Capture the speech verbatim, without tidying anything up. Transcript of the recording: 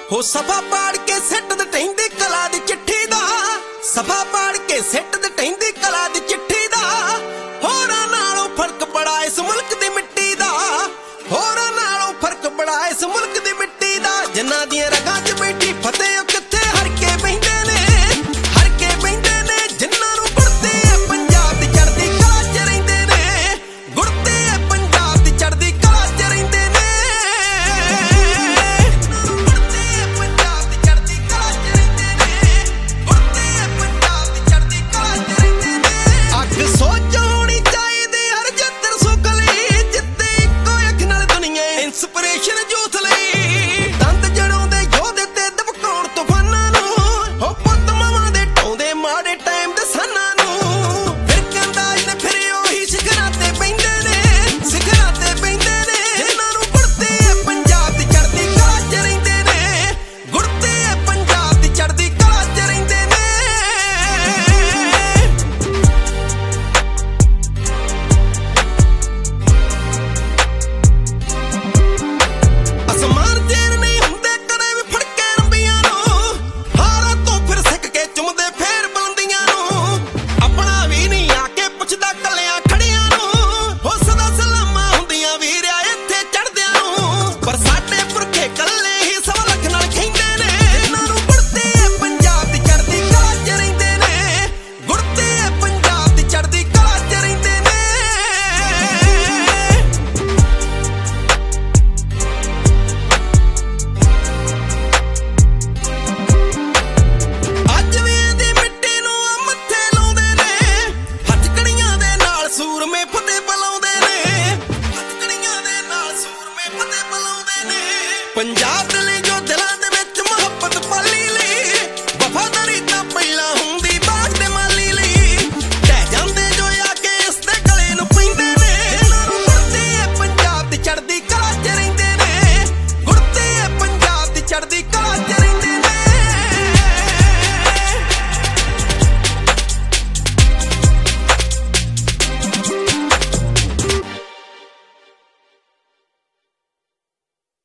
ਹੋ ਸਫਾ ਪਾੜ ਕੇ ਸਿੱਟ ਦੇ ਟੈਂਦੀ ਕਲਾ ਦੀ ਚਿੱਠੀ ਦਾ, ਸਫਾ ਪਾੜ ਕੇ ਸਿੱਟ ਦੇ ਟੈਂਦੀ ਕਲਾ ਦੀ ਚਿੱਠੀ ਦਾ। ਹੋਰਾਂ ਨਾਲੋਂ ਫਰਕ ਬੜਾ ਇਸ ਮੁਲਕ ਦੀ ਮਿੱਟੀ ਦਾ, ਹੋਰਾਂ ਨਾਲੋਂ ਫਰਕ ਬੜਾ ਇਸ ਮੁਲਕ